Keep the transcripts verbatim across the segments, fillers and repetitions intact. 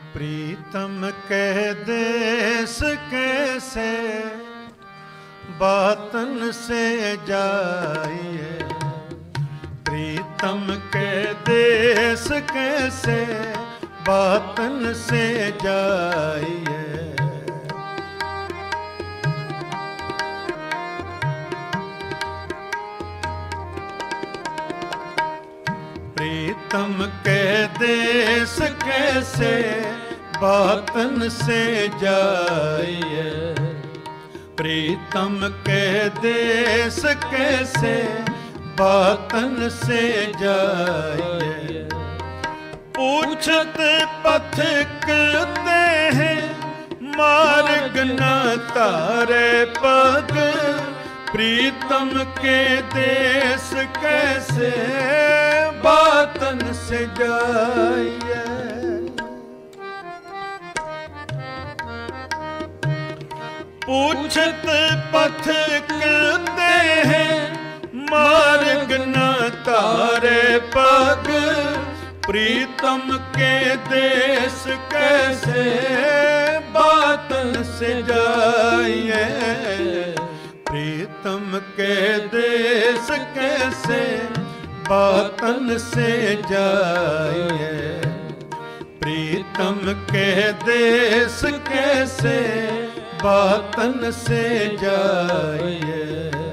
प्रीतम के देश कैसे बातन से जाइए, प्रीतम के देश कैसे बातन से जाइए। प्रीतम के देश कैसे बातन से जाइए, प्रीतम के देश कैसे बातन से जाइए। पूछते पथिकते हैं मार्ग न तारे पग, प्रीतम के देश कैसे बातन से जाइए। पूछत पथिकते हैं मार्ग न तारे पग, प्रीतम के देश कैसे बातन से जाइए। प्रीतम के देश कैसे बातन से जाइए, प्रीतम के देश कैसे बातन से जाइए।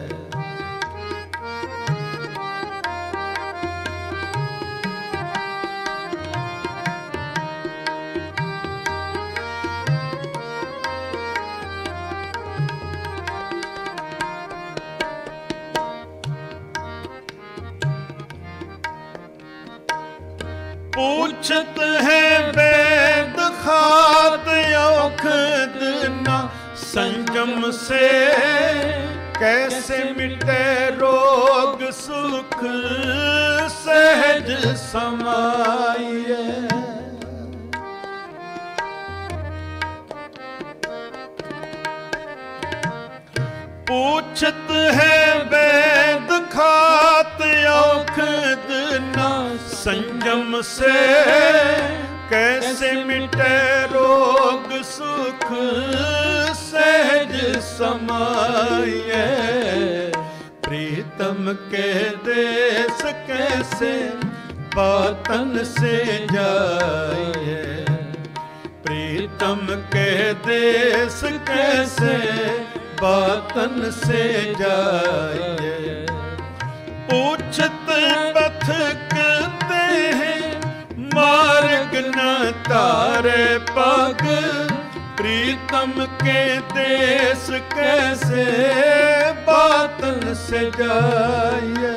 पूछत है वेद खात औखद न संयम से, कैसे मिटे रोग सुख सहज समाइए। पूछत है वेद खात औखद न संयम से, कैसे मिटे रोग सुख सहज समाइए। प्रीतम के देश कैसे बातन से जाइए, प्रीतम के देश कैसे बातन से जाइए। पूछत पथिकते हैं मार्ग न तारे पग, प्रीतम के देश कैसे बातन से जाइए।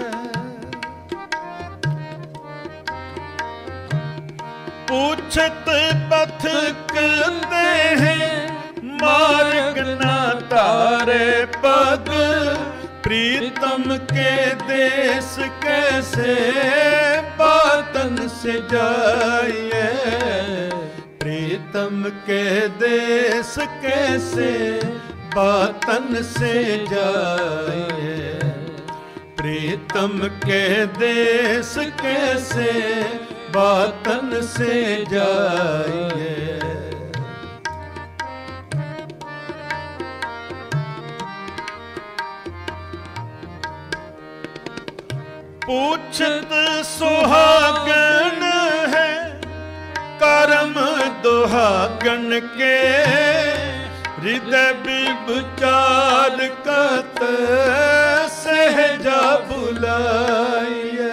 पूछत पथिकते हैं मार्ग न तारे पग, प्रीतम के देश कैसे बातन से जाइए। प्रीतम के देश कैसे बातन से जाइए, प्रीतम के देश कैसे बातन से जाइए। पूछत सुहागन है कर्म दुहागन के, हृदय विचार कत सहजा बुलाइए।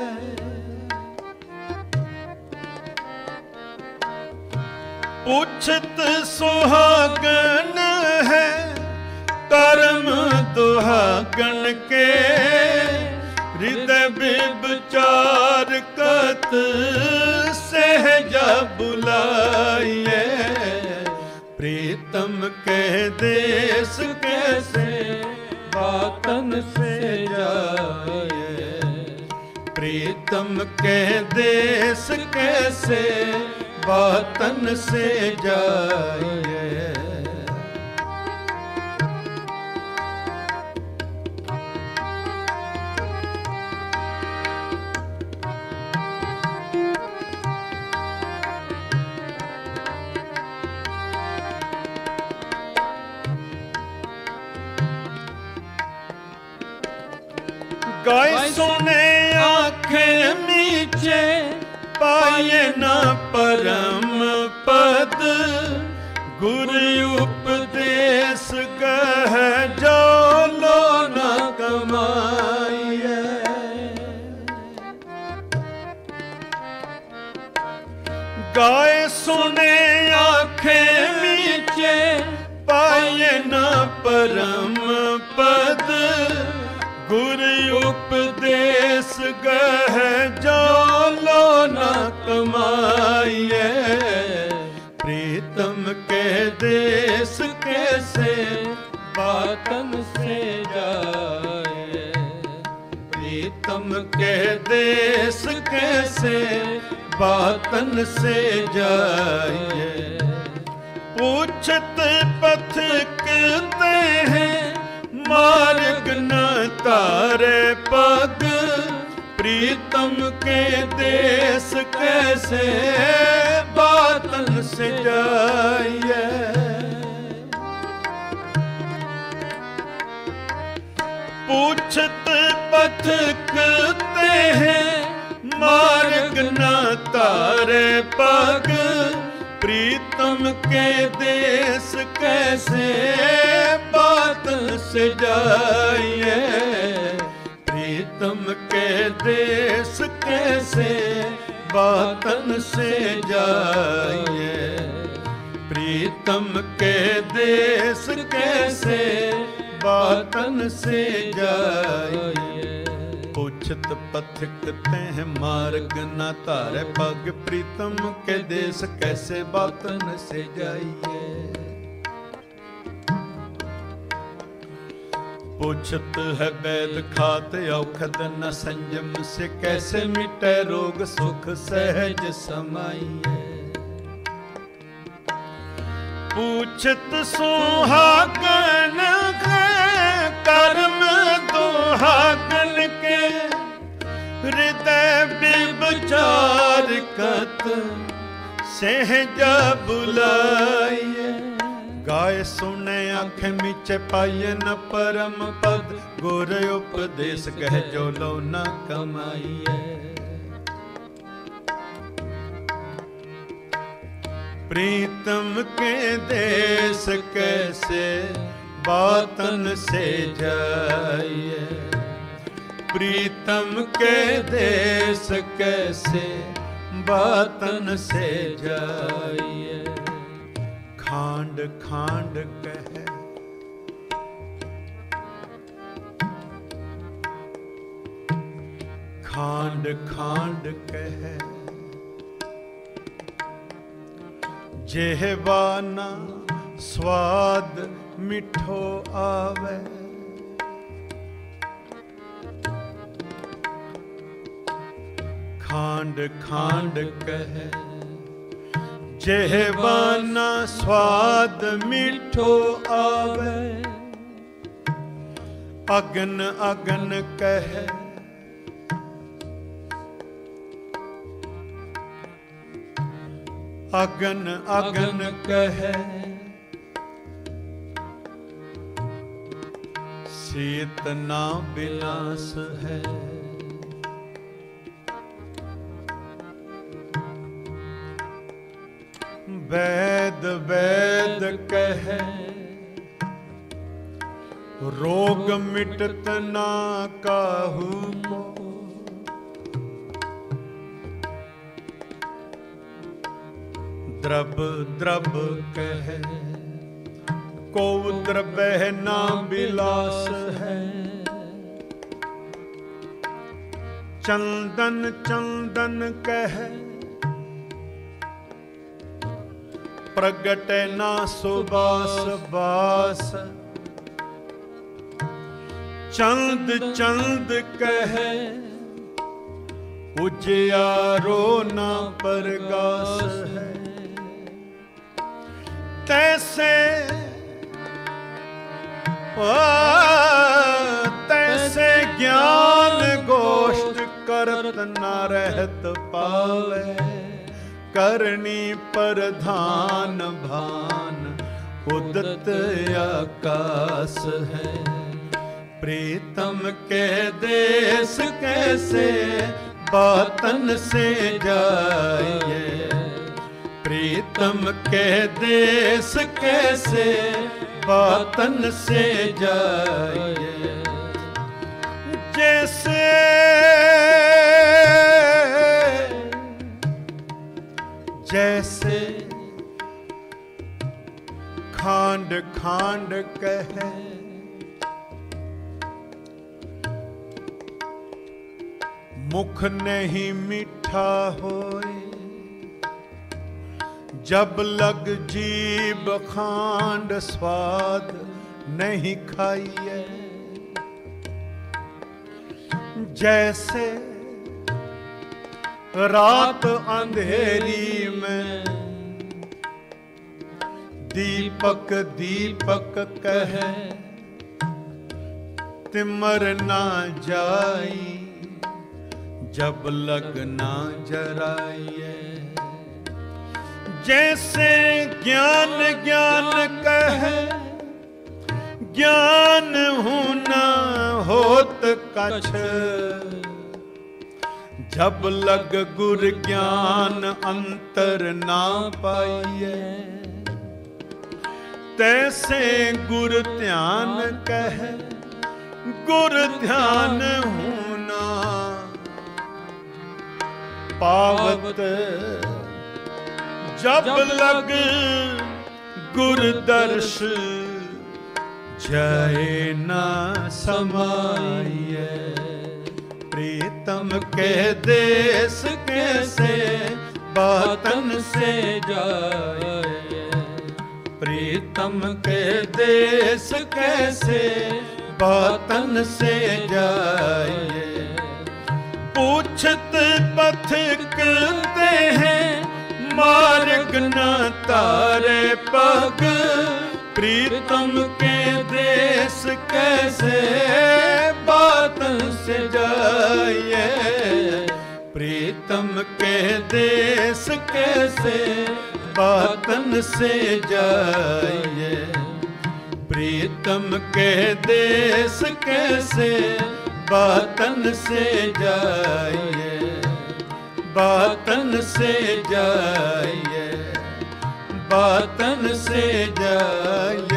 पूछत सुहागन है कर्म दुहागन के, हृदय विचार कत सहजा बुलाइए। प्रीतम के देश कैसे बातन से जाइए, प्रीतम के देश कैसे बातन से जाइए। सुने आँखें नीचे, पाए न परम पद, गुरु उपदेश कह जो लो न कमाइए। गाए सुने आँखें नीचे, पाए न परम पद, गुरु उपदेश गह जो लो न कमाइए। प्रीतम के देश कैसे बातन से जाए, प्रीतम के देश कैसे बातन से जाइए। पूछत पथिकते हैं, मार्ग न तारे पग, प्रीतम के देश कैसे बातन से जाइए। पूछत पथिकते हैं, मार्ग न तारे पग, प्रीतम के देश कैसे बातन से जाइए। प्रीतम के देश कैसे बातन से जाइए। प्रीतम के देश कैसे बातन से जाइए। पूछत पथिकते हैं, मार्ग न तारे पग, प्रीतम के देश कैसे बातन से जाइए। पूछत है वैद खात औखद न संयम से, कैसे मिटे रोग सुख सहज समाइए। पूछत सुहागन कर्म दुहागन के, हृदय विचार कत सहजा बुलाइए। गाय सुने आँखें मीचे, पाए न परम पद, गुर उपदेश कह जो लो न कमाइए। प्रीतम के देश कैसे बातन से जाइए। प्रीतम के देश कैसे बातन से जाइए। खांड खांड कहे खांड खांड कहे, जेहवाना स्वाद मिठो आवे। खांड खांड कहे, जेहवाना स्वाद मिठो आवे। अगन अगन कहे, अगन अगन कहे, शीत ना विनाश है। वैद वैद कहे, रोग मिटत ना काहू को। द्रब द्रब कहे, को द्रबह ना विलास है। चंदन चंदन कहे, प्रगट ना सुबास बास। चंद चंद कहे, उजियारो ना परगास है। तैसे तैसे ज्ञान गोष्ठ करत न रहत पावे। करनी प्रधान भान उदत आकाश है। प्रीतम के देश कैसे बातन से जाइए, प्रीतम के देश कैसे बातन से जाइए। जैसे जैसे खांड खांड कहे मुख नहीं मीठा होए, जब लग जीभ खांड स्वाद नहीं खाइए। जैसे रात अंधेरी में दीपक दीपक कहे तिमर ना जाई, जब लग ना जराइए। जैसे ज्ञान ज्ञान कहे ज्ञान होना होत कछ, जब लग गुर ज्ञान अंतर ना पाइए। तैसे गुर ध्यान कहे गुर ध्यान होना पावत, जब लग गुर दर्श जय ना समाइए। प्रीतम के देश कैसे बातन से जाइए, प्रीतम के देश कैसे बातन से जाइए। पूछत पथिकते हैं मार्ग न तारे पग, प्रीतम के देश कैसे बातन से जाइए। प्रीतम के देश कैसे बातन से जाइए, प्रीतम के देश कैसे बातन से जाइए, बातन से जाइए, बातन से जाइए।